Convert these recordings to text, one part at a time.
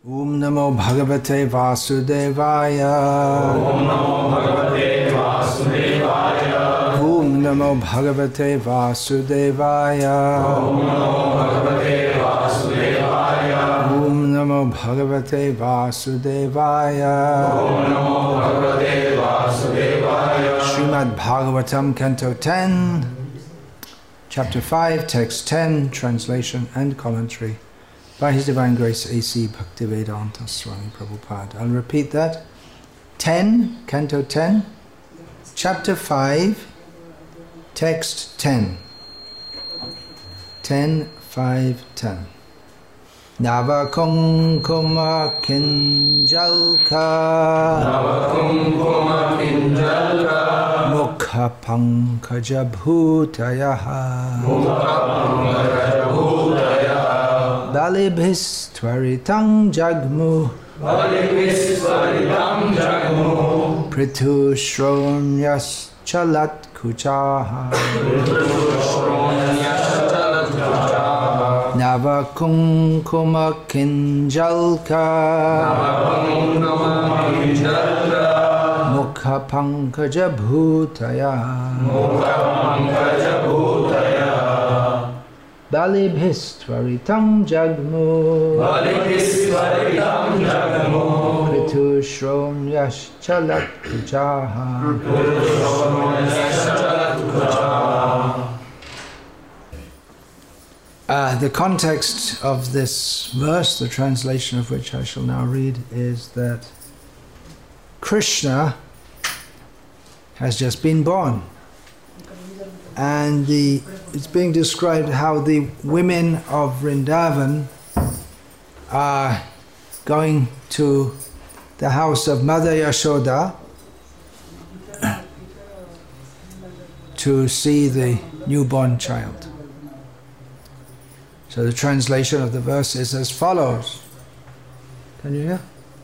Om Namo Bhagavate Vasudevaya. Om Namo Bhagavate Vasudevaya. Om Namo Bhagavate Vasudevaya. Om Namo Bhagavate Vasudevaya. Om Namo Bhagavate Vasudevaya. Om Namo Bhagavate Vasudevaya. Srimad Bhagavatam, Canto 10, Chapter 5, Text 10, Translation and Commentary by His Divine Grace A.C. Bhaktivedanta Swami Prabhupada. I'll repeat that. 10, Canto 10, Chapter 5, Text 10. 10, 5, 10. Nava Kumkuma Kinjalka. Nava Kumkuma Kinjalka. Mukha Pankaja Bhutayaha. Mukha Pankaja Bhutayaha. Balibhistvaritam Jagmu. Balibhistvaritam Jagmu. Prithu Shronyas Chalat Kuchaha. Prithu Shronyas Chalat Kuchaha. Nava Kumkuma Kinjalka. Nava Kumkuma Kinjalka. Mukha Pankaja Bhutayaha. Mukha Pankaja Bhutayaha. Balibhistvaritam Jagmu. Balibhistvaritam Jagmu. Prithu Shronyas Chalat Kuchaha. Prithu Shronyas Chalat Kuchaha. The context of this verse, the translation of which I shall now read, is that Krishna has just been born. And it's being described how the women of Vrindavan are going to the house of Mother Yashoda to see the newborn child. So the translation of the verse is as follows. Can you hear?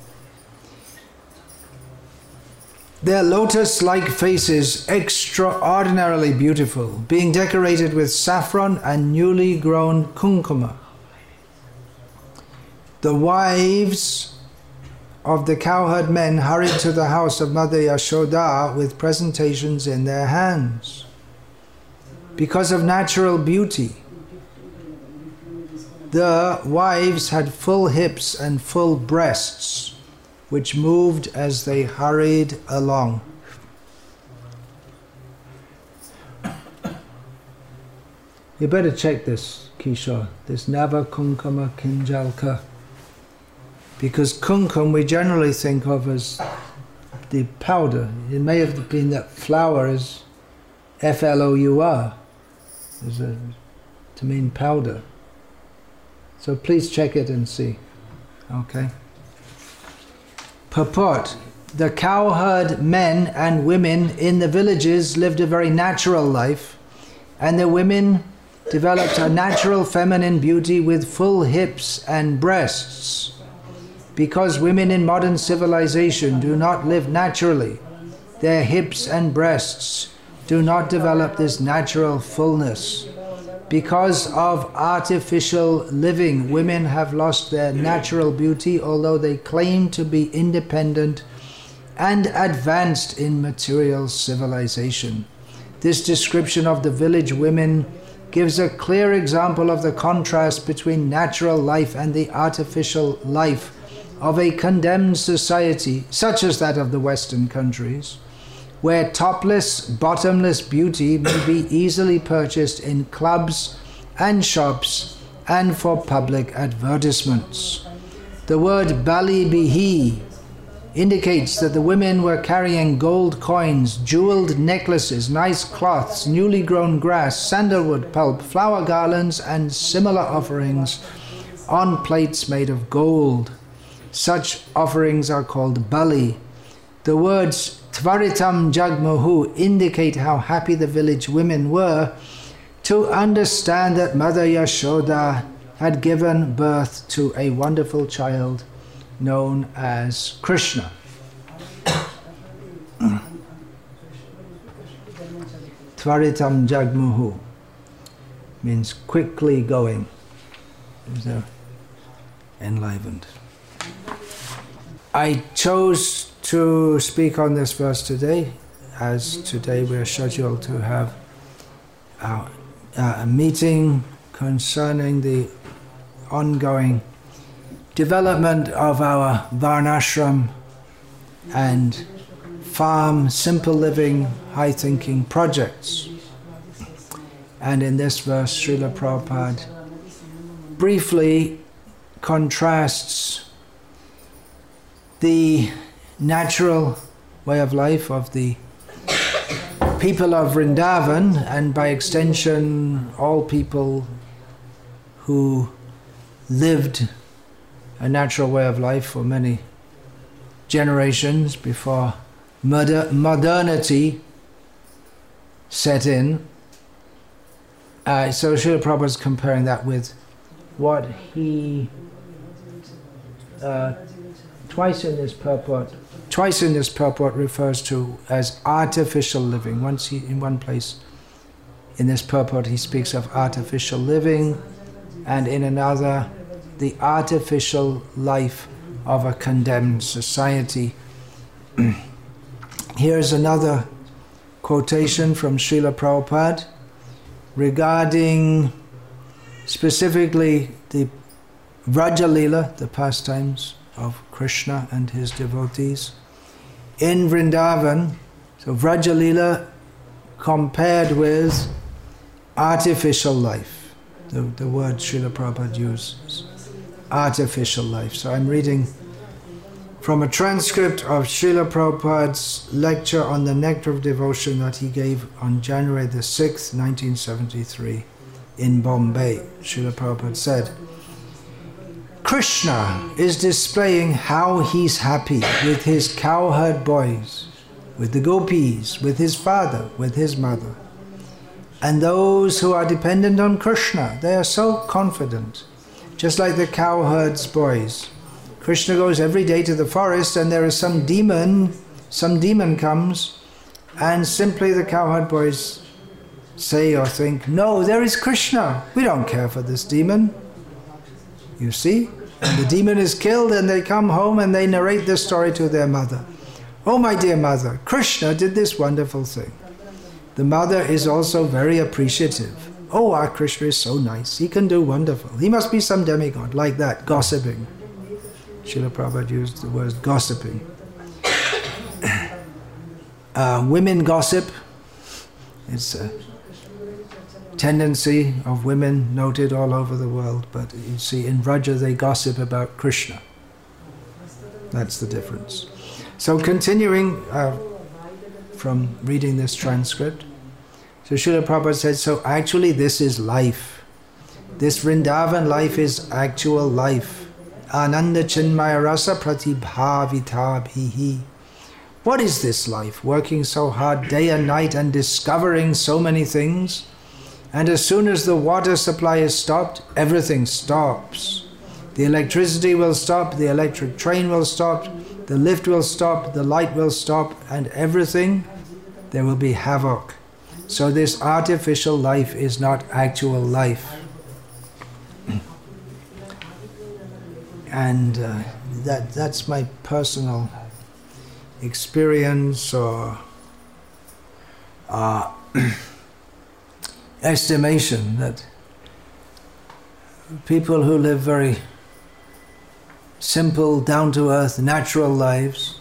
Their lotus-like faces, extraordinarily beautiful, being decorated with saffron and newly grown kumkuma. The wives of the cowherd men hurried to the house of Mother Yashoda with presentations in their hands. Because of natural beauty, the wives had full hips and full breasts, which moved as they hurried along. You better check this, Kishore, this Nava Kumkuma Kinjalka. Because kumkum we generally think of as the powder. It may have been that flour is F-L-O-U-R, to mean powder. So please check it and see. Okay. Purport. The cowherd men and women in the villages lived a very natural life, and the women developed a natural feminine beauty with full hips and breasts. Because women in modern civilization do not live naturally, their hips and breasts do not develop this natural fullness. Because of artificial living, women have lost their natural beauty, although they claim to be independent and advanced in material civilization. This description of the village women gives a clear example of the contrast between natural life and the artificial life of a condemned society, such as that of the Western countries, where topless, bottomless beauty may be easily purchased in clubs and shops and for public advertisements. The word Bali Bihi indicates that the women were carrying gold coins, jeweled necklaces, nice cloths, newly grown grass, sandalwood pulp, flower garlands, and similar offerings on plates made of gold. Such offerings are called Bali. The words Tvaritam Jagmuhu indicate how happy the village women were to understand that Mother Yashoda had given birth to a wonderful child known as Krishna. Tvaritam Jagmuhu means quickly going. Enlivened. I chose to speak on this verse today, as today we're scheduled to have a meeting concerning the ongoing development of our Varnashram and farm, simple living, high thinking projects. And in this verse, Srila Prabhupada briefly contrasts the natural way of life of the people of Vrindavan, and by extension all people who lived a natural way of life for many generations before modernity set in. So Srila Prabhupada is comparing that with what he twice in this purport refers to as artificial living. Once in one place in this purport he speaks of artificial living, and in another the artificial life of a condemned society. Here's another quotation from Srila Prabhupada regarding specifically the Vraja Leela, the pastimes of Krishna and his devotees in Vrindavan. So Vraja Leela compared with artificial life. The word Srila Prabhupada uses, artificial life. So I'm reading from a transcript of Srila Prabhupada's lecture on the Nectar of Devotion that he gave on January the 6th, 1973 in Bombay. Srila Prabhupada said, Krishna is displaying how he's happy with his cowherd boys, with the gopis, with his father, with his mother. And those who are dependent on Krishna, they are so confident. Just like the cowherd's boys. Krishna goes every day to the forest and there is some demon comes, and simply the cowherd boys say or think, no, there is Krishna. We don't care for this demon. You see? And the demon is killed and they come home and they narrate this story to their mother. Oh, my dear mother, Krishna did this wonderful thing. The mother is also very appreciative. Oh, our Krishna is so nice. He can do wonderful. He must be some demigod, like that, gossiping. Srila Prabhupada used the word gossiping. Women gossip. It's a tendency of women noted all over the world, but you see in Vraja they gossip about Krishna. That's the difference. So continuing from reading this transcript, so Srila Prabhupada said, so actually this is life. This Vrindavan life is actual life. Ananda Chinmaya Rasa Pratibhavita Bhihi. What is this life? Working so hard day and night and discovering so many things. And as soon as the water supply is stopped, everything stops. The electricity will stop, the electric train will stop, the lift will stop, the light will stop, and everything, there will be havoc. So this artificial life is not actual life. And that's my personal experience or estimation, that people who live very simple, down-to-earth, natural lives,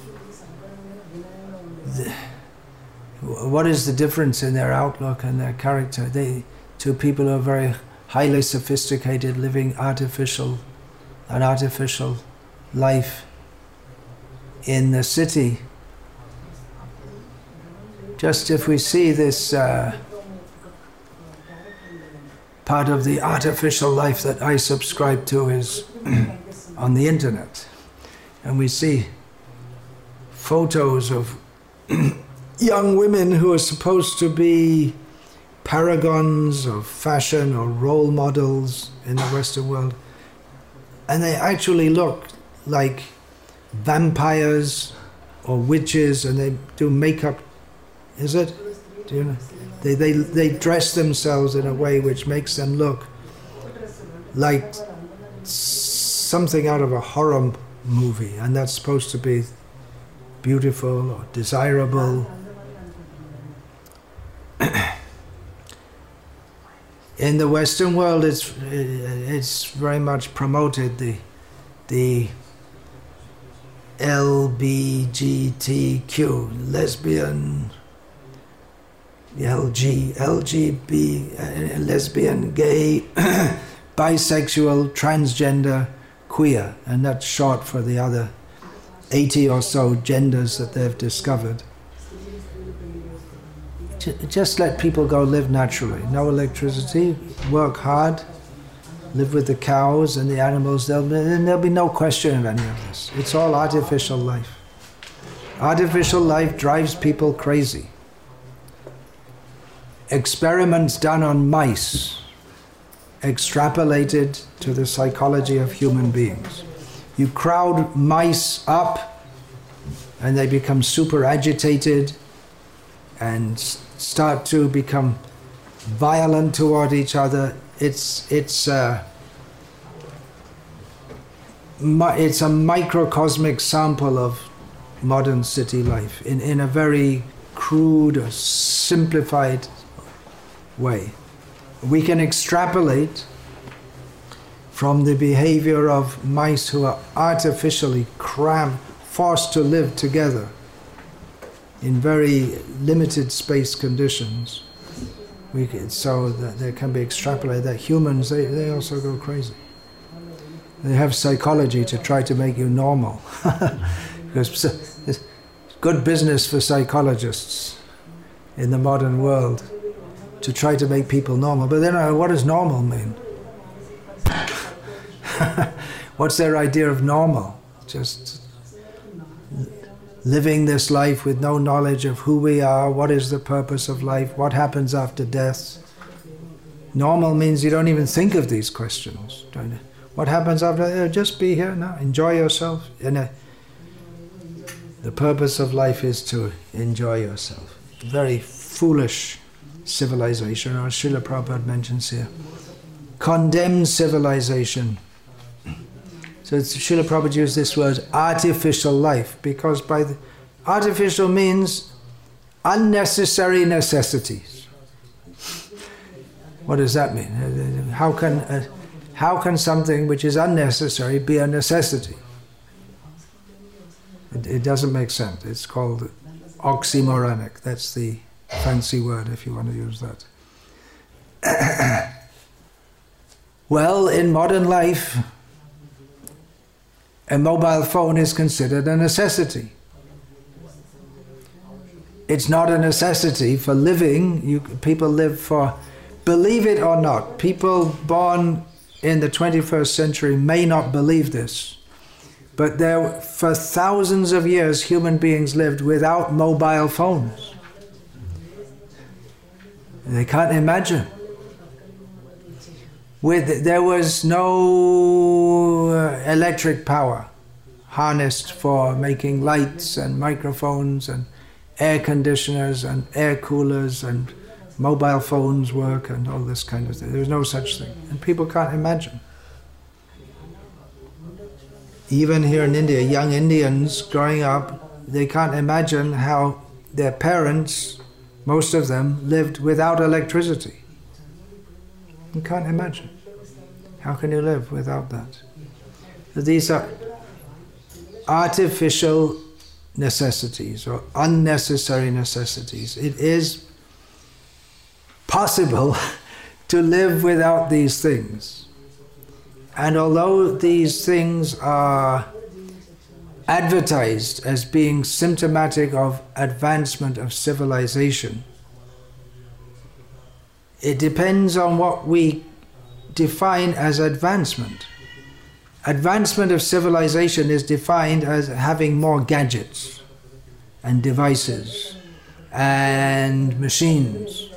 what is the difference in their outlook and their character? To people who are very highly sophisticated, living an artificial life in the city. Just if we see this part of the artificial life that I subscribe to is on the internet, and we see photos of young women who are supposed to be paragons of fashion or role models in the Western world, and they actually look like vampires or witches, and they do makeup. Is it? Do you know? They dress themselves in a way which makes them look like something out of a horror movie, and that's supposed to be beautiful or desirable. In the Western world, it's very much promoted the LBGTQ, lesbian, lesbian, gay, bisexual, transgender, queer, and that's short for the other 80 or so genders that they've discovered. Just let people go live naturally. No electricity, work hard, live with the cows and the animals, and there'll be no question of any of this. It's all artificial life. Artificial life drives people crazy. Experiments done on mice, extrapolated to the psychology of human beings. You crowd mice up and they become super agitated and start to become violent toward each other. It's a microcosmic sample of modern city life in a very crude or simplified way. We can extrapolate from the behavior of mice who are artificially forced to live together in very limited space conditions. So that there can be extrapolated that humans, they also go crazy. They have psychology to try to make you normal. Because it's good business for psychologists in the modern world to try to make people normal. But then what does normal mean? What's their idea of normal? Just living this life with no knowledge of who we are, what is the purpose of life, what happens after death. Normal means you don't even think of these questions. What happens after? Just be here now, enjoy yourself. The purpose of life is to enjoy yourself. Very foolish civilization, or Srila Prabhupada mentions here. Condemned civilization. So Srila Prabhupada used this word, artificial life, because by the artificial means unnecessary necessities. What does that mean? How can something which is unnecessary be a necessity? It doesn't make sense. It's called oxymoronic. That's the fancy word if you want to use that. Well, in modern life, a mobile phone is considered a necessity. It's not a necessity for living. People live for, believe it or not, people born in the 21st century may not believe this, but for thousands of years human beings lived without mobile phones. They can't imagine. There was no electric power harnessed for making lights and microphones and air conditioners and air coolers and mobile phones work and all this kind of thing. There was no such thing. And people can't imagine. Even here in India, young Indians growing up, they can't imagine how their parents, most of them, lived without electricity. You can't imagine. How can you live without that? So these are artificial necessities or unnecessary necessities. It is possible to live without these things. And although these things are advertised as being symptomatic of advancement of civilization, it depends on what we define as advancement. Advancement of civilization is defined as having more gadgets and devices and machines.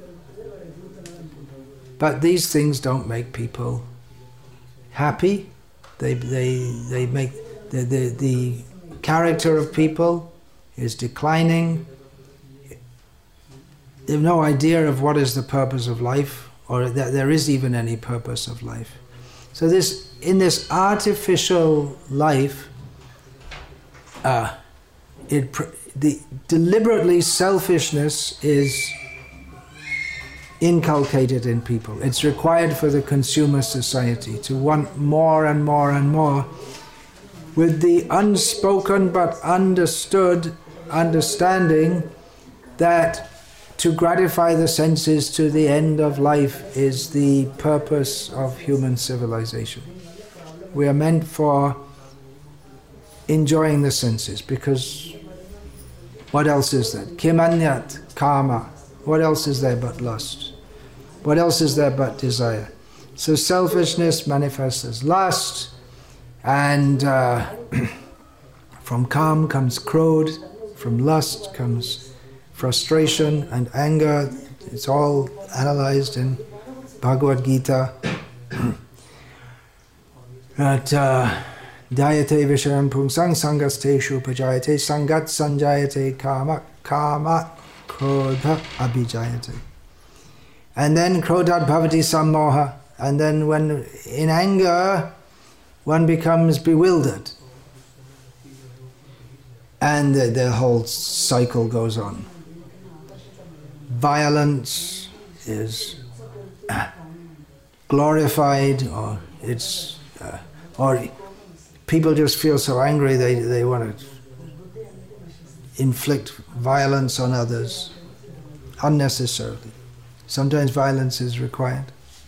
But these things don't make people happy. They make the character of people is declining. They have no idea of what is the purpose of life, or that there is even any purpose of life. So in this artificial life, deliberately selfishness is inculcated in people. It's required for the consumer society to want more and more and more, with the unspoken but understood understanding that to gratify the senses to the end of life is the purpose of human civilization. We are meant for enjoying the senses, because what else is there? Kimanyat kama. What else is there but lust? What else is there but desire? So selfishness manifests as lust, and from kam comes krodh, from lust comes frustration and anger. It's all analyzed in Bhagavad Gita. That dayate vishayam pungsang sangasteshu pajayate sangat sanjayate kama krodha abhijayate. And then krodhat bhavati sammoha. And then when in anger one becomes bewildered. And the whole cycle goes on. Violence is glorified, or people just feel so angry they want to inflict violence on others unnecessarily. Sometimes violence is required,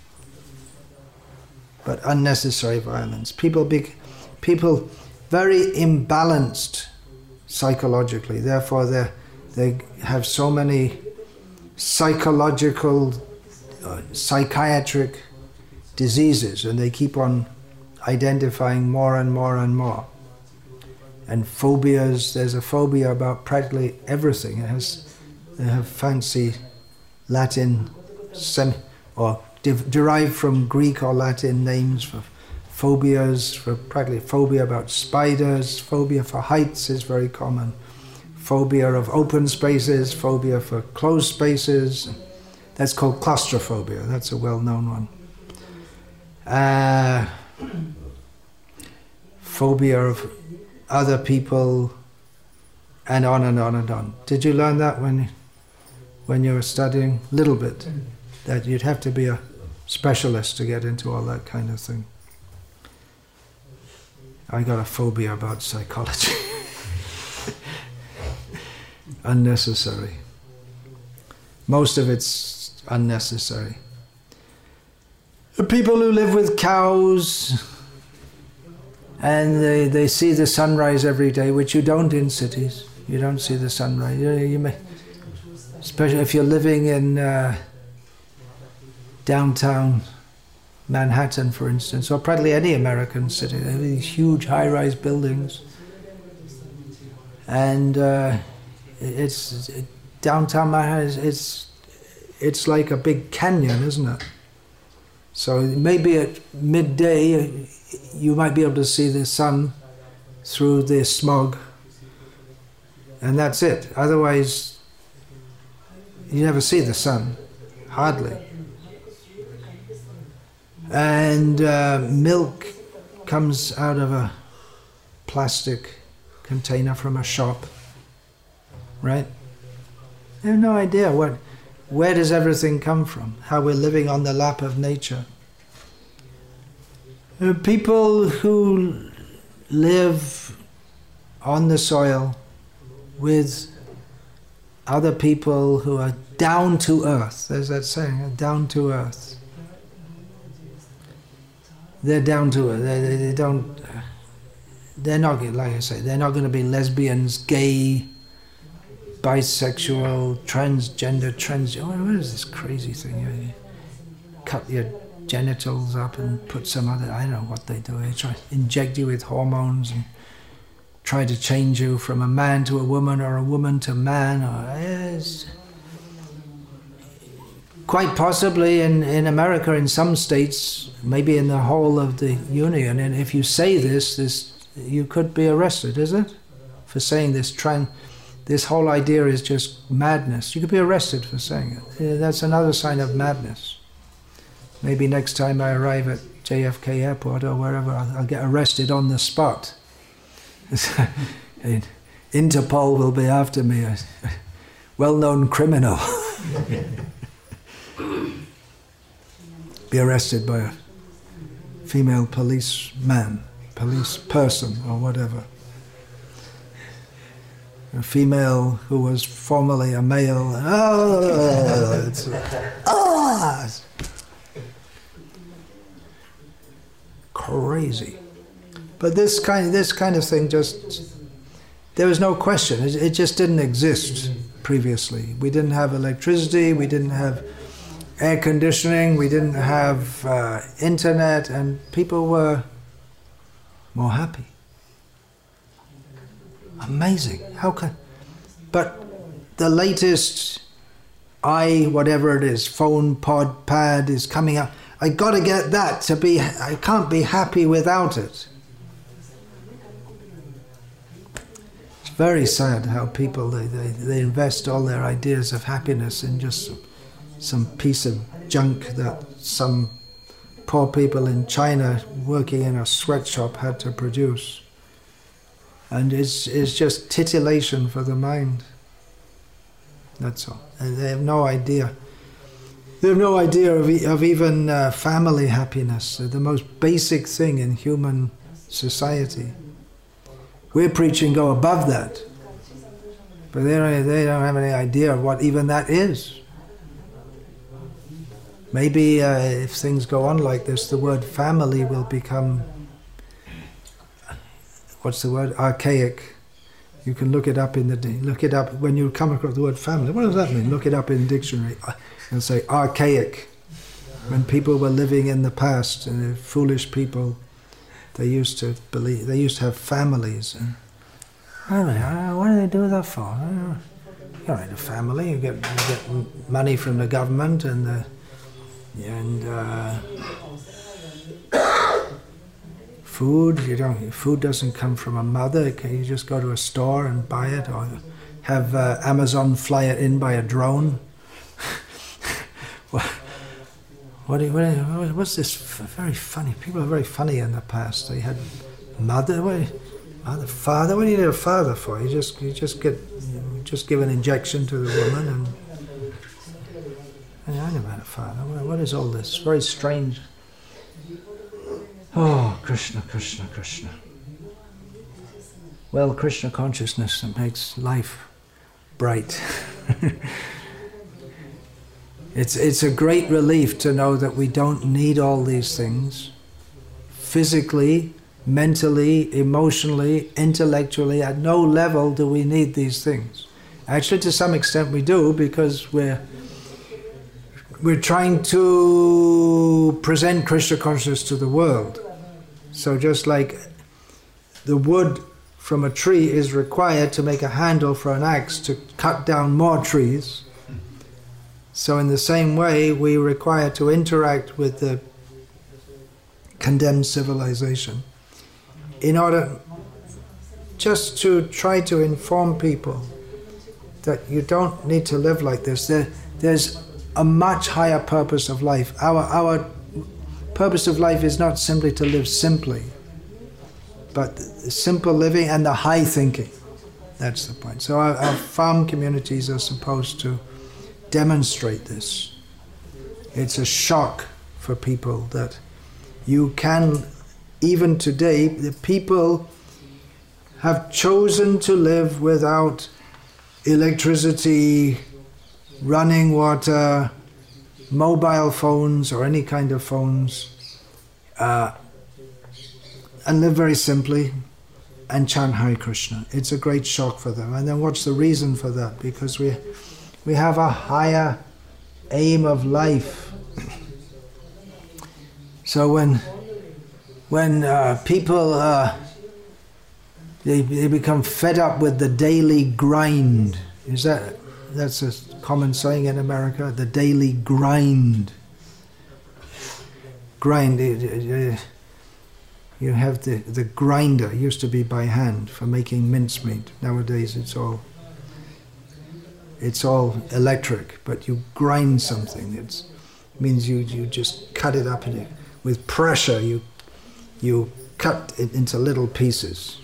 but unnecessary violence. People very imbalanced psychologically. Therefore, they have so many psychological, psychiatric diseases, and they keep on identifying more and more and more. And phobias, there's a phobia about practically everything. They have fancy Latin derived from Greek or Latin names for phobias, for practically phobia about spiders. Phobia for heights is very common. Phobia of open spaces, phobia for closed spaces. That's called claustrophobia. That's a well-known one. Phobia of other people, and on and on and on. Did you learn that when you were studying? A little bit. That you'd have to be a specialist to get into all that kind of thing. I got a phobia about psychology. Unnecessary. Most of it's unnecessary. The people who live with cows, and they see the sunrise every day, which you don't in cities. You don't see the sunrise. You may, especially if you're living in downtown Manhattan, for instance, or practically any American city. They have these huge high-rise buildings, and downtown Manhattan. It's like a big canyon, isn't it? So maybe at midday you might be able to see the sun through the smog, and that's it. Otherwise, you never see the sun, hardly. And milk comes out of a plastic container from a shop, right? You have no idea where does everything come from, how we're living on the lap of nature. People who live on the soil with other people who are down to earth, there's that saying, down to earth. They're down to earth. They're not, like I say, they're not going to be lesbians, gay, bisexual, transgender, what is this crazy thing? You cut your genitals up and put some other, I don't know what they do. They try to inject you with hormones and try to change you from a man to a woman or a woman to man. Quite possibly in America, in some states, maybe in the whole of the Union, and if you say this you could be arrested, is it? For saying this whole idea is just madness. You could be arrested for saying it. That's another sign of madness. Maybe next time I arrive at JFK Airport or wherever, I'll get arrested on the spot. Interpol will be after me, a well-known criminal. Be arrested by a female policeman, police person, or whatever. A female who was formerly a male. Crazy. But this kind of thing just, there was no question. It just didn't exist previously. We didn't have electricity, we didn't have air conditioning, we didn't have internet, and people were more happy. Amazing. How can? But the latest whatever it is, phone, pad is coming out. I got to get that to be. I can't be happy without it. It's very sad how people they invest all their ideas of happiness in just some piece of junk that some poor people in China working in a sweatshop had to produce. And it's just titillation for the mind. That's all. And they have no idea. They have no idea of even family happiness, the most basic thing in human society. We're preaching go above that. But they don't have any idea of what even that is. Maybe if things go on like this, the word family will become, what's the word? Archaic. You can look it up when you come across the word family. What does that mean? Look it up in the dictionary and say archaic. When people were living in the past, and the foolish people, they used to have families. And what do they do that for? You don't need a family. You get money from the government and food. Food doesn't come from a mother. You just go to a store and buy it, or have Amazon fly it in by a drone. What's this? Very funny. People are very funny in the past. They had father. What do you need a father for? You just give an injection to the woman and. I never had a father. What is all this? Very strange. Oh, Krishna, Krishna, Krishna. Well, Krishna consciousness makes life bright. It's a great relief to know that we don't need all these things. Physically, mentally, emotionally, intellectually, at no level do we need these things. Actually, to some extent we do, because we're trying to present Krishna consciousness to the world. So just like the wood from a tree is required to make a handle for an axe to cut down more trees, so in the same way we require to interact with the condemned civilization in order just to try to inform people that you don't need to live like this. There's a much higher purpose of life. Our purpose of life is not simply to live simply, but simple living and the high thinking. That's the point. So our farm communities are supposed to demonstrate this. It's a shock for people that you can, even today, the people have chosen to live without electricity, running water, mobile phones or any kind of phones, and live very simply and chant Hare Krishna. It's a great shock for them. And then what's the reason for that? Because we have a higher aim of life. So when people they become fed up with the daily grind, that's a common saying in America, the daily grind. Grind, you have the grinder. It used to be by hand for making mincemeat. Nowadays it's all electric, but you grind something. It means you just cut it up with pressure, you cut it into little pieces.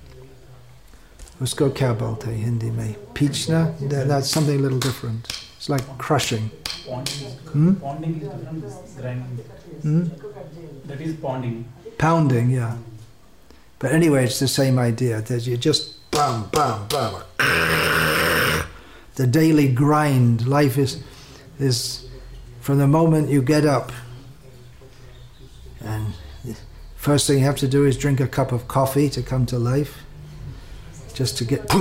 Usko kya bolte hai Hindi mein? Pichna? That's something a little different. It's like crushing. Ponding is different from grinding. That is ponding. Pounding, yeah. But anyway, it's the same idea, that you just bam, bam, bam. The daily grind. Life is from the moment you get up, and the first thing you have to do is drink a cup of coffee to come to life, just to get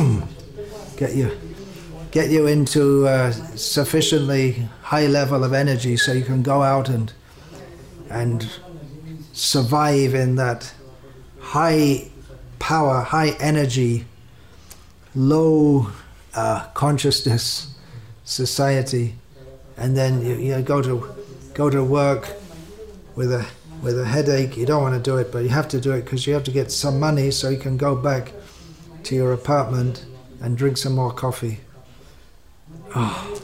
you into a sufficiently high level of energy so you can go out and survive in that high power, high energy, low consciousness society, and then you go to work with a headache. You don't want to do it, but you have to do it because you have to get some money so you can go back to your apartment and drink some more coffee. Oh.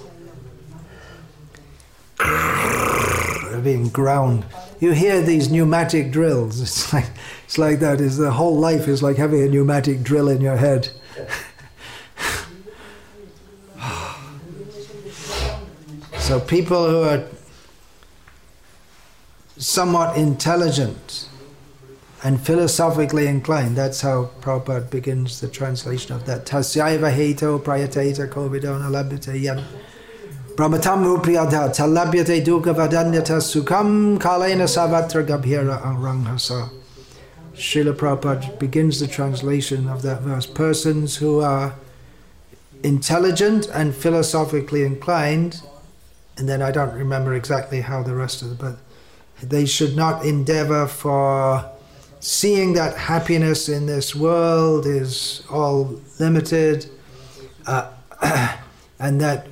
They're being ground. You hear these pneumatic drills. It's like that. The whole life is like having a pneumatic drill in your head. So people who are somewhat intelligent and philosophically inclined, that's how Prabhupada begins the translation of that. Tasyaiva heto prayateta kovidona labhyate yad brahmatam rupriyadha talabhyate dukkha vadanyata sukham kalena savatra gabhira aranghasa. Srila Prabhupada begins the translation of that verse. Persons who are intelligent and philosophically inclined, and then I don't remember exactly how the rest of it, but they should not endeavor for seeing that happiness in this world is all limited, and that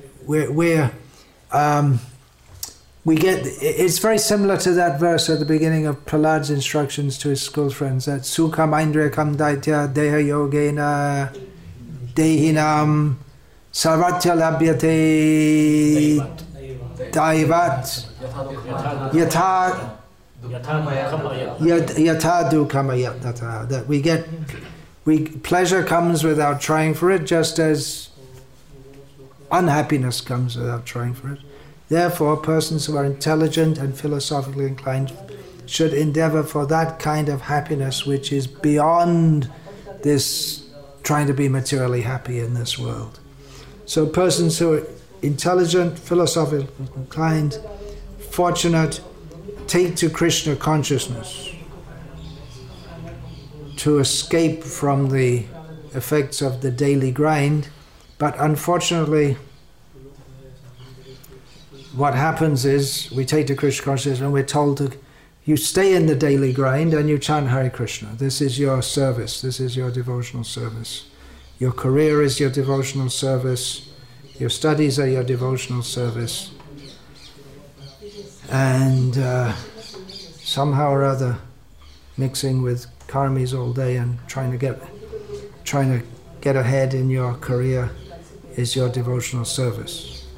we get, it's very similar to that verse at the beginning of Prahlad's instructions to his school friends, that Sukham Aindriyakam Daitya Deha Yogena Dehinam Sarvatya Labhyate Daivat Yatha Dukkhamayat. That pleasure comes without trying for it, just as unhappiness comes without trying for it. Therefore, persons who are intelligent and philosophically inclined should endeavor for that kind of happiness which is beyond this trying to be materially happy in this world. So persons who are intelligent, philosophically inclined, fortunate, take to Krishna consciousness to escape from the effects of the daily grind. But unfortunately, what happens is we take to Krishna consciousness and we're told to, you stay in the daily grind and you chant Hare Krishna. This is your service. This is your devotional service. Your career is your devotional service. Your studies are your devotional service. And somehow or other, mixing with karmis all day and trying to get ahead in your career is your devotional service.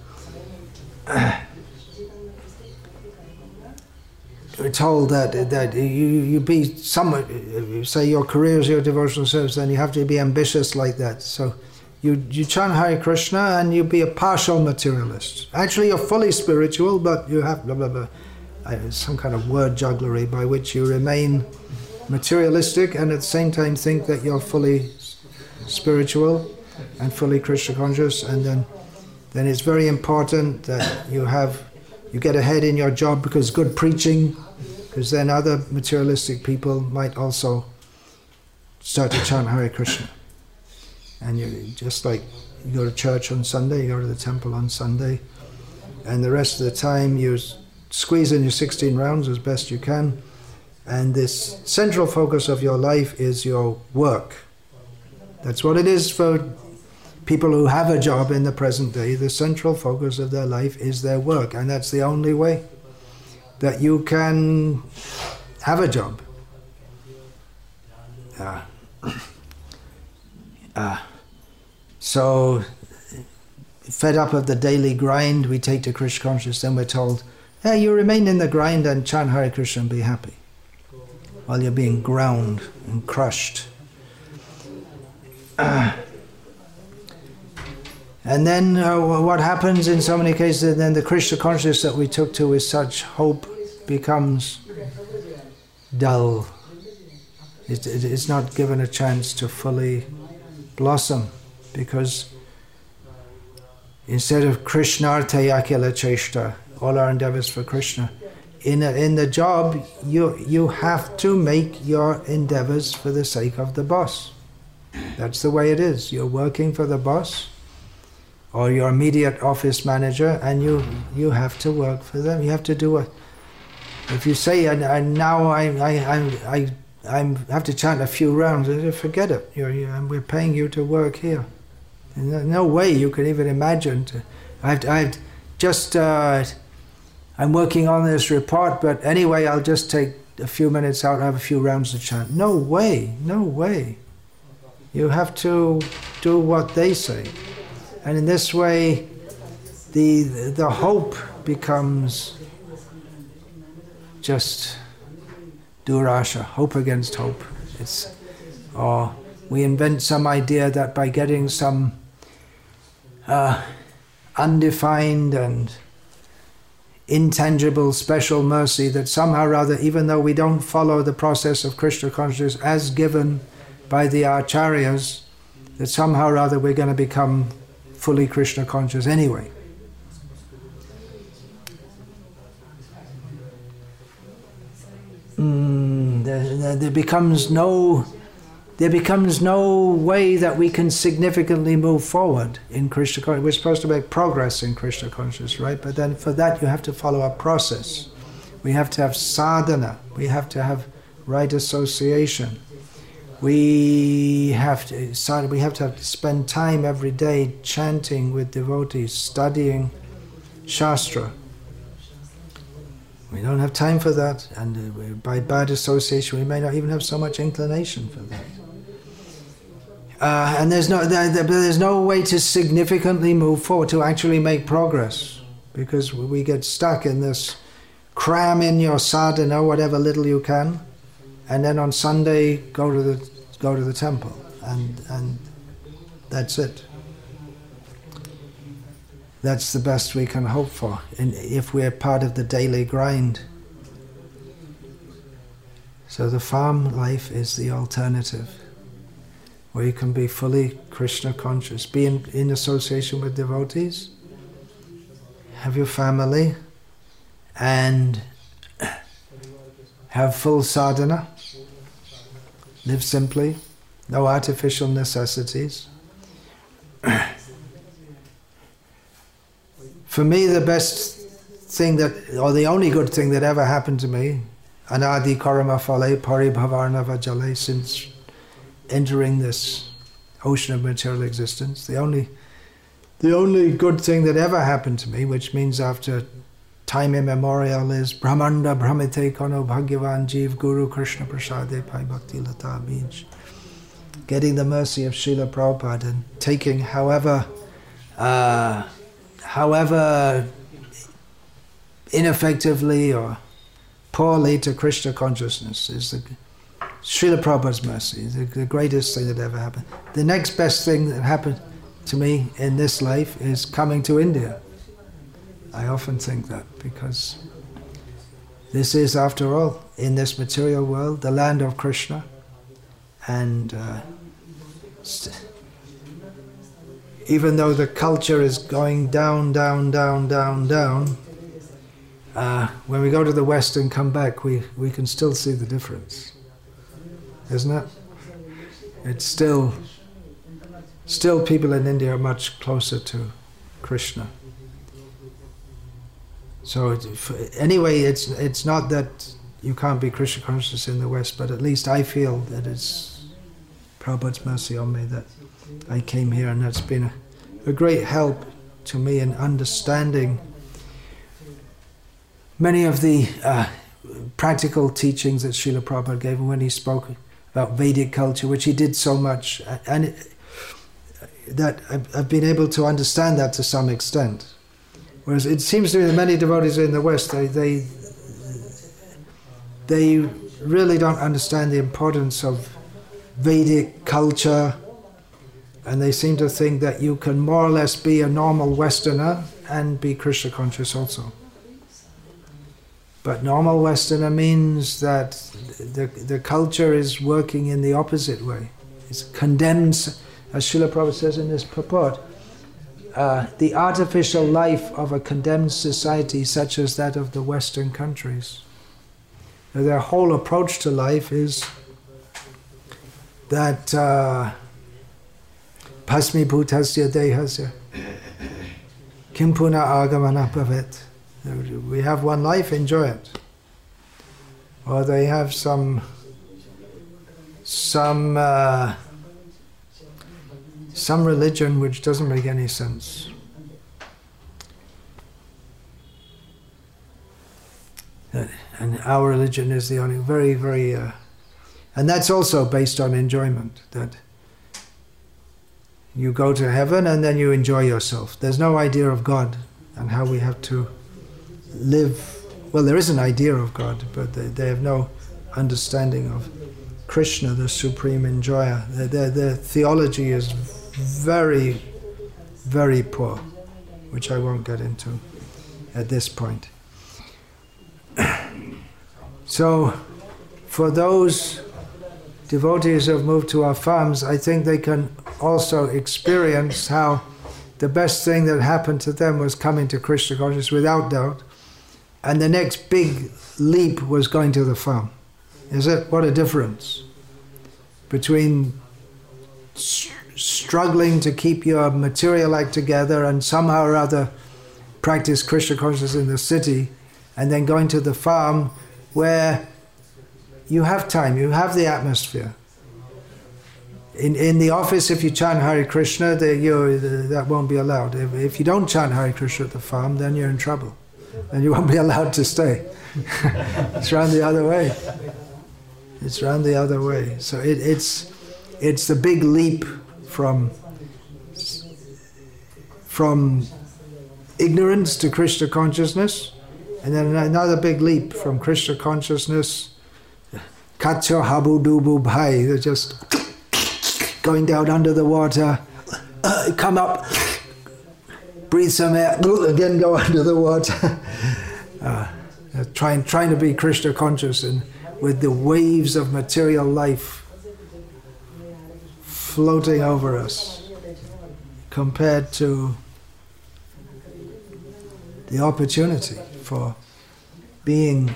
We're told that you be somewhat, you say your career is your devotional service, then you have to be ambitious like that. So you chant Hare Krishna and you be a partial materialist. Actually, you're fully spiritual, but you have blah blah blah, some kind of word jugglery by which you remain materialistic and at the same time think that you're fully spiritual and fully Krishna conscious. And then it's very important that you get ahead in your job because good preaching, because then other materialistic people might also start to chant Hare Krishna. And you just like you go to church on Sunday, you go to the temple on Sunday, and the rest of the time you squeeze in your 16 rounds as best you can, and this central focus of your life is your work. That's what it is for people who have a job in the present day. The central focus of their life is their work, and that's the only way that you can have a job. So, fed up of the daily grind, we take to Krishna consciousness, then we're told, Yeah, you remain in the grind and chant Hare Krishna and be happy while you're being ground and crushed. And then what happens in so many cases, then the Krishna consciousness that we took to with such hope becomes dull. It's not given a chance to fully blossom, because instead of Krishnartha yakila cheshta, all our endeavors for Krishna, in the job you have to make your endeavors for the sake of the boss. That's the way it is. You're working for the boss or your immediate office manager, and you have to work for them. You have to do it. If you say, now I have to chant a few rounds, forget it. We're paying you to work here. No way you can even imagine. I'm working on this report, but anyway, I'll just take a few minutes out and have a few rounds to chant. No way, no way. You have to do what they say. And in this way, the hope becomes just durasha, hope against hope. Or we invent some idea that by getting some undefined and intangible special mercy, that somehow or other, even though we don't follow the process of Krishna consciousness as given by the acharyas, that somehow or other we're going to become fully Krishna conscious anyway. There becomes no way that we can significantly move forward in Krishna consciousness. We're supposed to make progress in Krishna consciousness, right? But then for that you have to follow a process. We have to have sadhana. We have to have right association. We have to spend time every day chanting with devotees, studying Shastra. We don't have time for that, and by bad association we may not even have so much inclination for that. And there's no way to significantly move forward, to actually make progress, because we get stuck in this cram in your sadhana, whatever little you can, and then on Sunday go to the temple, and that's it. That's the best we can hope for, if we're part of the daily grind. So the farm life is the alternative, where you can be fully Krishna conscious, be in association with devotees, have your family, and have full sadhana, live simply, no artificial necessities. For me, the best thing or the only good thing that ever happened to me, anadi karma phale paribhavarnava jale, since entering this ocean of material existence, the only good thing that ever happened to me, which means after time immemorial, is Brahmanda Brahmite Kono Bhagyavan Jeev Guru Krishna Prasade Pai Bhakti Lata Bij. Getting the mercy of Srila Prabhupada and taking however ineffectively or poorly to Krishna consciousness is Srila Prabhupada's mercy, the greatest thing that ever happened. The next best thing that happened to me in this life is coming to India. I often think that, because this is, after all, in this material world, the land of Krishna, and even though the culture is going down, when we go to the West and come back, we can still see the difference, isn't it? It's still people in India are much closer to Krishna. So anyway, it's not that you can't be Krishna conscious in the West, but at least I feel that it's Prabhupada's mercy on me that I came here, and that's been a great help to me in understanding many of the practical teachings that Srila Prabhupada gave when he spoke about Vedic culture, which he did so much, and that I've been able to understand that to some extent. Whereas it seems to me that many devotees in the West, they really don't understand the importance of Vedic culture, and they seem to think that you can more or less be a normal Westerner and be Krishna conscious also. But normal Westerner means that the culture is working in the opposite way. It condemns, as Srila Prabhupada says in this purport, the artificial life of a condemned society such as that of the Western countries. Their whole approach to life is that pasmi bhutasya dehasya kim puna agamana bhavet. We have one life, enjoy it. Or they have some religion which doesn't make any sense. And our religion is the only very, very... and that's also based on enjoyment, that you go to heaven and then you enjoy yourself. There's no idea of God and how we have to live. Well, there is an idea of God, but they have no understanding of Krishna, the supreme enjoyer. Their theology is very, very poor, which I won't get into at this point. So, for those devotees who have moved to our farms, I think they can also experience how the best thing that happened to them was coming to Krishna consciousness without doubt, and the next big leap was going to the farm. Is it? What a difference between struggling to keep your material act together and somehow or other practice Krishna consciousness in the city, and then going to the farm where you have time, you have the atmosphere. In the office, if you chant Hare Krishna, that won't be allowed. If you don't chant Hare Krishna at the farm, then you're in trouble. And you won't be allowed to stay. It's round the other way. It's round the other way. So it's the big leap from ignorance to Krishna consciousness, and then another big leap from Krishna consciousness, Kacho Habu Dubu Bhai, they're just going down under the water, come up, breathe some air, again go under the water. Trying to be Krishna conscious, and with the waves of material life floating over us, compared to the opportunity for being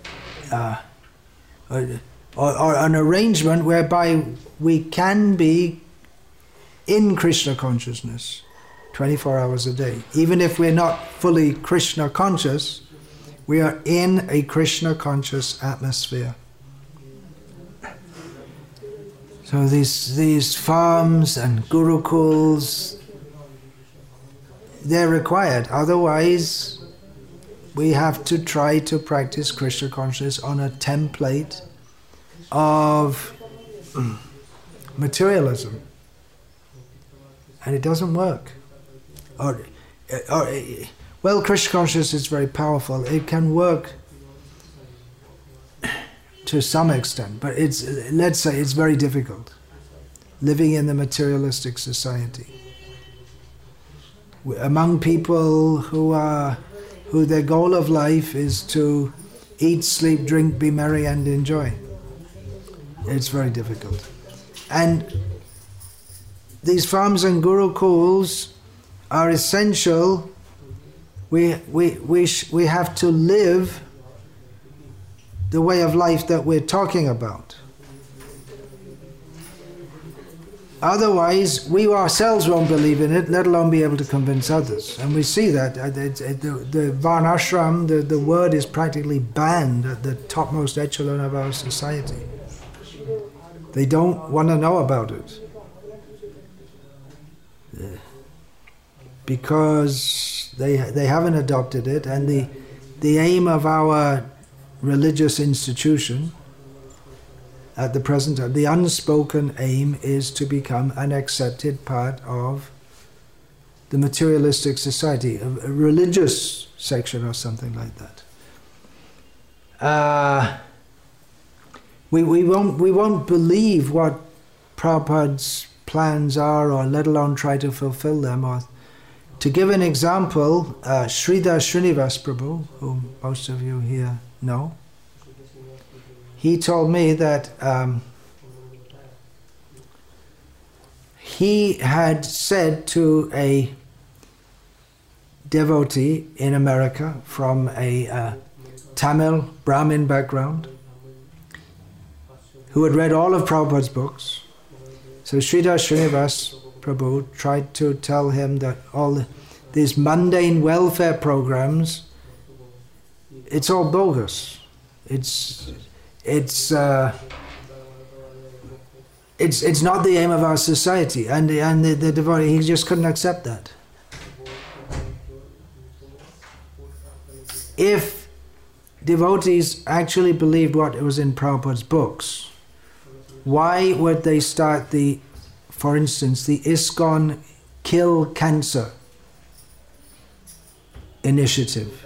or an arrangement whereby we can be in Krishna consciousness 24 hours a day. Even if we're not fully Krishna conscious, we are in a Krishna conscious atmosphere. So these farms and gurukuls, they're required. Otherwise, we have to try to practice Krishna consciousness on a template of materialism. And it doesn't work. Well, Krishna consciousness is very powerful. It can work to some extent, but let's say it's very difficult living in the materialistic society. Among people who their goal of life is to eat, sleep, drink, be merry and enjoy. It's very difficult. And these farms and gurukuls are essential. We have to live the way of life that we're talking about. Otherwise, we ourselves won't believe in it, let alone be able to convince others. And we see that the varnashram, the word is practically banned at the topmost echelon of our society. They don't want to know about it. Because they haven't adopted it, and the aim of our religious institution at the present time, the unspoken aim is to become an accepted part of the materialistic society, a religious section or something like that. We won't believe what Prabhupada's plans are, or let alone try to fulfill them. Or to give an example, Sridhar Srinivas Prabhu, who most of you here know, he told me that he had said to a devotee in America from a Tamil Brahmin background who had read all of Prabhupada's books. So Sridhar Srinivas Prabhu tried to tell him that all these mundane welfare programs, it's all bogus. It's not the aim of our society, and the devotee, he just couldn't accept that. If devotees actually believed what was in Prabhupada's books, why would they start for instance, the ISKCON Kill Cancer initiative?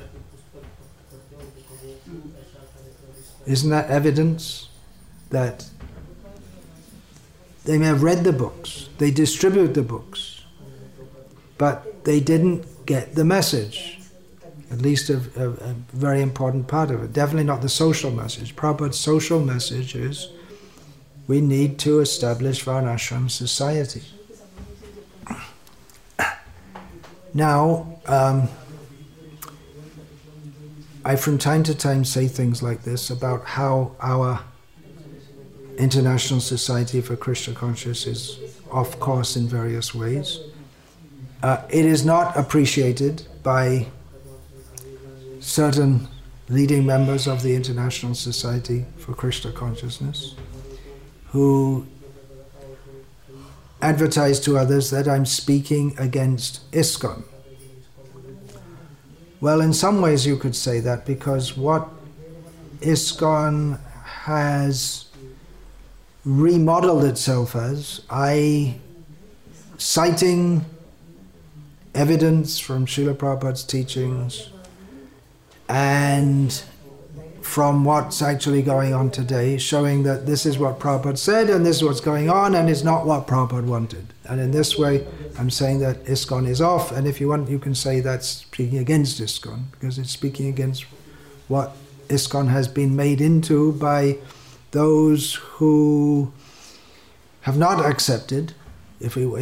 Isn't that evidence that they may have read the books, they distribute the books, but they didn't get the message, at least a very important part of it. Definitely not the social message. Prabhupada's social message is we need to establish Varnashram society. Now, I from time to time say things like this about how our International Society for Krishna Consciousness is off course in various ways. It is not appreciated by certain leading members of the International Society for Krishna Consciousness, who advertise to others that I'm speaking against ISKCON. Well, in some ways you could say that, because what ISKCON has remodeled itself as, citing evidence from Srila Prabhupada's teachings and from what's actually going on today, showing that this is what Prabhupada said and this is what's going on, and it's not what Prabhupada wanted. And in this way, I'm saying that ISKCON is off, and if you want, you can say that's speaking against ISKCON, because it's speaking against what ISKCON has been made into by those who have not accepted. If we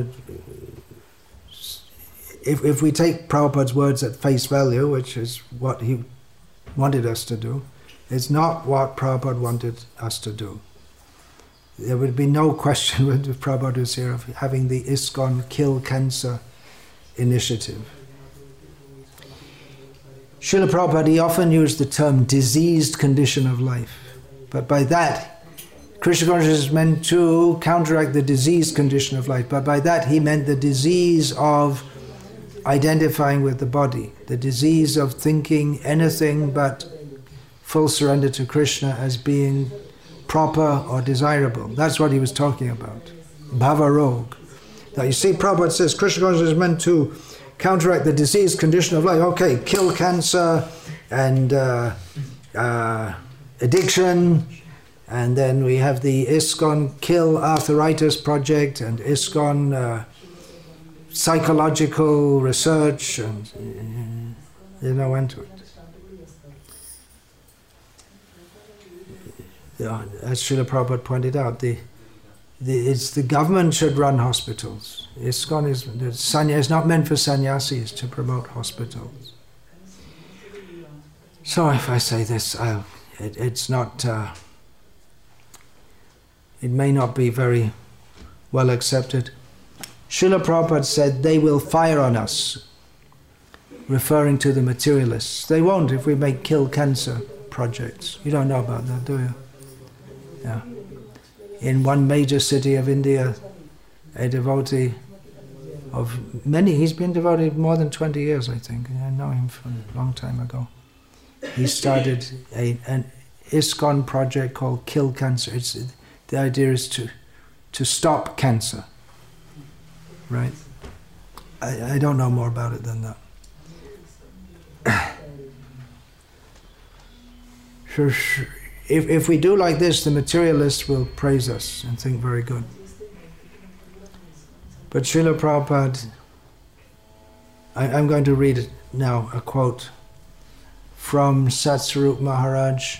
take Prabhupada's words at face value, which is what he wanted us to do, it's not what Prabhupada wanted us to do. There would be no question if Prabhupada was here of having the ISKCON Kill Cancer initiative. Srila Prabhupada, he often used the term diseased condition of life, but by that Krishna consciousness is meant to counteract the diseased condition of life, but by that he meant the disease of identifying with the body, the disease of thinking anything but full surrender to Krishna as being proper or desirable. That's what he was talking about. Bhava Rog. Now you see, Prabhupada says Krishna consciousness is meant to counteract the diseased condition of life. Okay, kill cancer and addiction, and then we have the ISKCON Kill Arthritis Project and ISKCON psychological research, and went to it. As Srila Prabhupada pointed out, it's the government should run hospitals. ISKCON is not meant for sannyasis to promote hospitals. So if I say this, it's not. It may not be very well accepted. Srila Prabhupada said they will fire on us, referring to the materialists. They won't if we make kill cancer projects. You don't know about that, do you? Yeah. In one major city of India, a devotee of many, he's been devoted more than 20 years, I think. I know him from a long time ago. He started an ISKCON project called Kill Cancer. The idea is to stop cancer. Right? I don't know more about it than that. If we do like this, the materialists will praise us and think very good. But Srila Prabhupada, I'm going to read now a quote from Satsvarup Maharaj,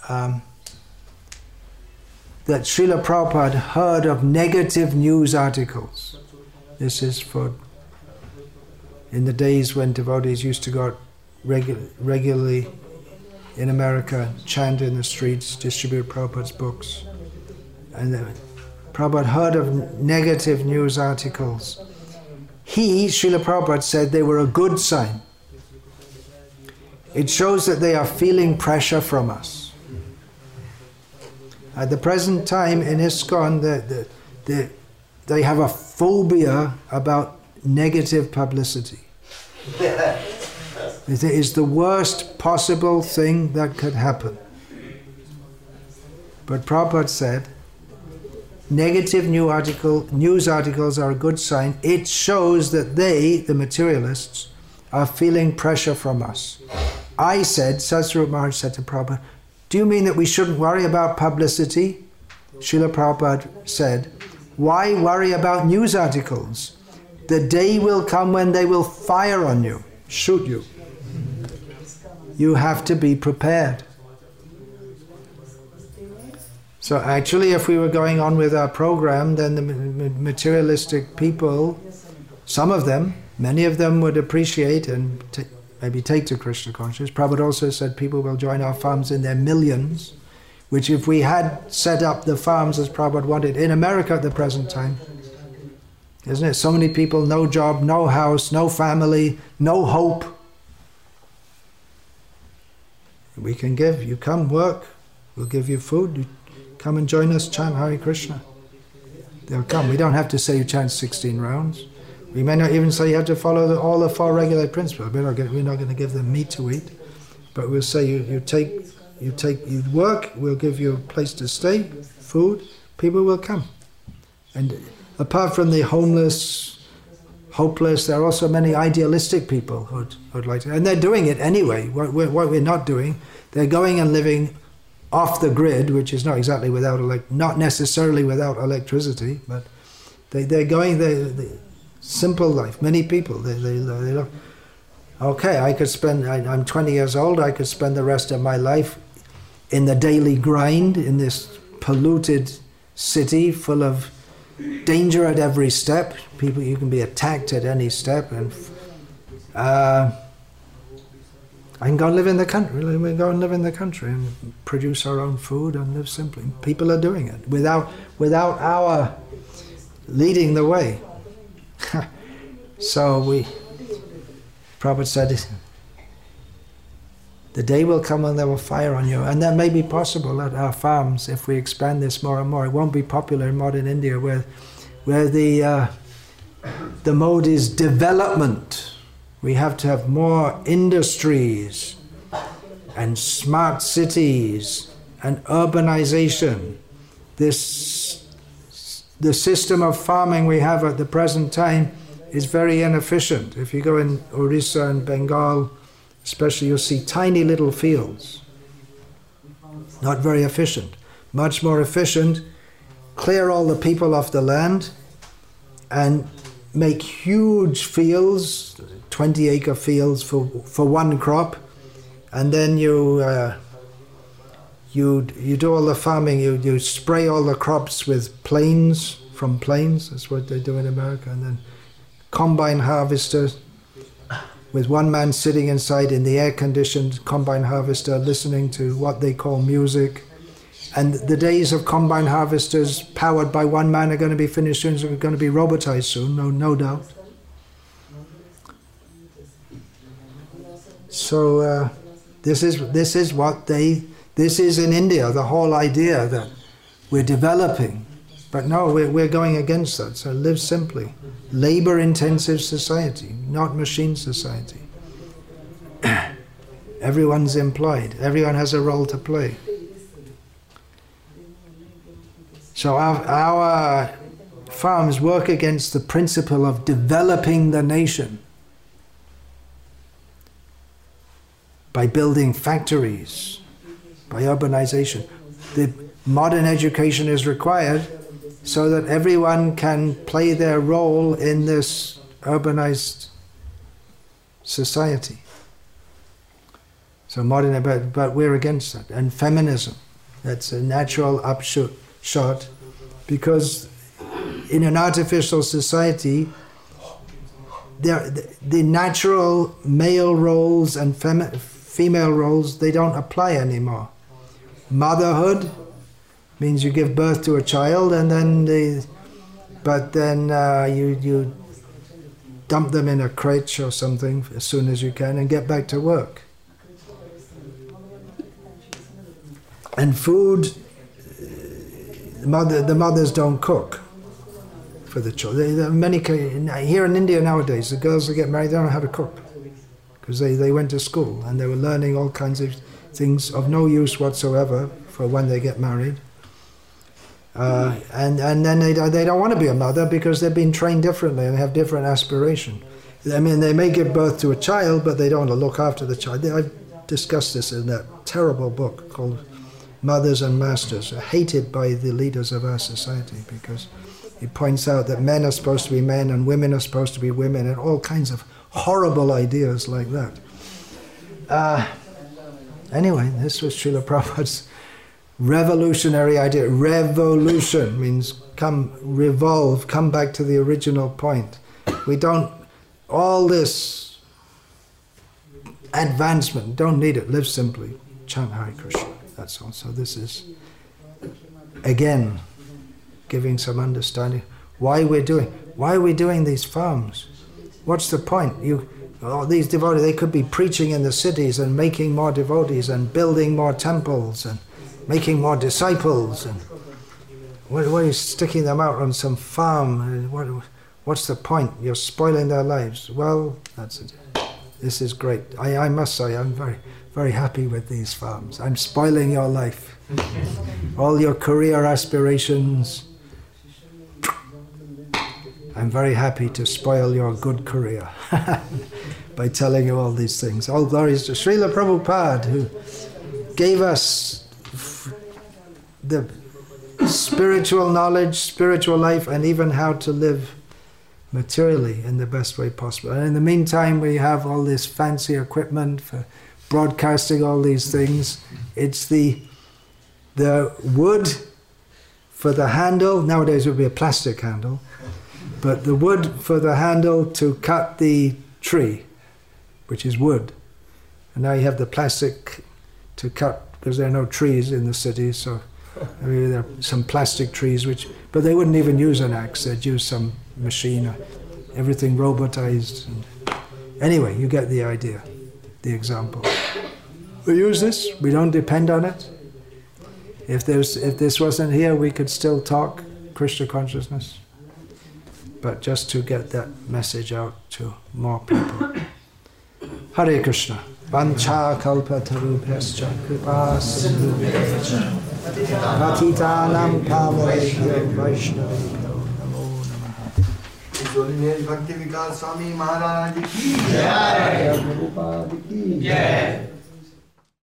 that Srila Prabhupada heard of negative news articles. This is for in the days when devotees used to go out regularly in America, chant in the streets, distribute Prabhupada's books. And Prabhupada heard of negative news articles. Srila Prabhupada said they were a good sign. It shows that they are feeling pressure from us. At the present time in ISKCON, they have a phobia about negative publicity. It is the worst possible thing that could happen. But Prabhupada said, negative news articles are a good sign. It shows that they, the materialists, are feeling pressure from us. I said, Satsvarup Maharaj said to Prabhupada, do you mean that we shouldn't worry about publicity? Srila Prabhupada said, why worry about news articles? The day will come when they will fire on you, shoot you. You have to be prepared. So actually, if we were going on with our program, then the materialistic people, some of them, many of them would appreciate and maybe take to Krishna consciousness. Prabhupada also said people will join our farms in their millions, which if we had set up the farms as Prabhupada wanted in America at the present time, isn't it? So many people, no job, no house, no family, no hope. We can give, you come work, we'll give you food, you come and join us, chant Hare Krishna. They'll come. We don't have to say you chant 16 rounds. We may not even say you have to follow all the 4 regular principles. We're not going to give them meat to eat, but we'll say you work, we'll give you a place to stay, food, people will come. And apart from the homeless, hopeless, there are also many idealistic people who'd like to, and they're doing it anyway. What we're not doing, they're going and living off the grid, which is not exactly not necessarily without electricity, but they're going the simple life. Many people, they look, okay, I'm 20 years old, I could spend the rest of my life in the daily grind, in this polluted city full of danger at every step. People, you can be attacked at any step, and I can go and live in the country. We can go and live in the country and produce our own food and live simply. People are doing it without our leading the way. So Prabhupada said, the day will come when they will fire on you. And that may be possible at our farms if we expand this more and more. It won't be popular in modern India where the mode is development. We have to have more industries and smart cities and urbanization. The system of farming we have at the present time is very inefficient. If you go in Orissa and Bengal, especially, you'll see tiny little fields. Not very efficient. Much more efficient, clear all the people off the land and make huge fields, 20-acre fields for one crop, and then you do all the farming, you spray all the crops with planes, from planes, that's what they do in America, and then combine harvesters, with one man sitting inside in the air-conditioned combine harvester listening to what they call music. And the days of combine harvesters powered by one man are going to be finished soon, so we're going to be robotized soon, no doubt. So this is in India, the whole idea that we're developing. But no, we're going against that. So live simply. Labor-intensive society, not machine society. Everyone's employed. Everyone has a role to play. So our farms work against the principle of developing the nation by building factories, by urbanization. The modern education is required so that everyone can play their role in this urbanized society. So modern, but we're against that. And feminism, that's a natural upshot, because in an artificial society, the natural male roles and female roles, they don't apply anymore. Motherhood means you give birth to a child, and then you dump them in a crate or something as soon as you can and get back to work. And food, the mothers don't cook for the children. Here in India nowadays, the girls that get married, they don't know how to cook, because they went to school and they were learning all kinds of things of no use whatsoever for when they get married. And then they don't want to be a mother because they've been trained differently and have different aspirations. I mean, they may give birth to a child, but they don't want to look after the child. I've discussed this in that terrible book called Mothers and Masters, hated by the leaders of our society, because it points out that men are supposed to be men and women are supposed to be women, and all kinds of horrible ideas like that. Anyway, this was Srila Prabhupada's revolutionary idea. Revolution means revolve, come back to the original point. All this advancement, don't need it, live simply, chant Hare Krishna, that's all. So this is, again, giving some understanding why are we doing these farms. What's the point? These devotees, they could be preaching in the cities and making more devotees and building more temples and making more disciples. And what are you sticking them out on some farm? What's the point? You're spoiling their lives. Well, that's it. This is great. I must say, I'm very, very happy with these farms. I'm spoiling your life. All your career aspirations. I'm very happy to spoil your good career by telling you all these things. All glories to Srila Prabhupada, who gave us the spiritual knowledge, spiritual life, and even how to live materially in the best way possible. And in the meantime, we have all this fancy equipment for broadcasting all these things. It's the wood for the handle. Nowadays it would be a plastic handle. But the wood for the handle to cut the tree, which is wood. And now you have the plastic to cut, because there are no trees in the city, so maybe there are some plastic trees, but they wouldn't even use an axe, they'd use some machine, everything robotized. Anyway, you get the idea, the example. We use this, we don't depend on it. If this wasn't here, we could still talk Krishna consciousness. But just to get that message out to more people. Hare Krishna. Vancha kalpatarubhyascha kripa sindhubhyascha patitanam pavanebhyo vaishnavebhyo namo namaha. Jolene Bhakti Vikas Swami Maharaj ki Jai. Prabhupada ki Jai.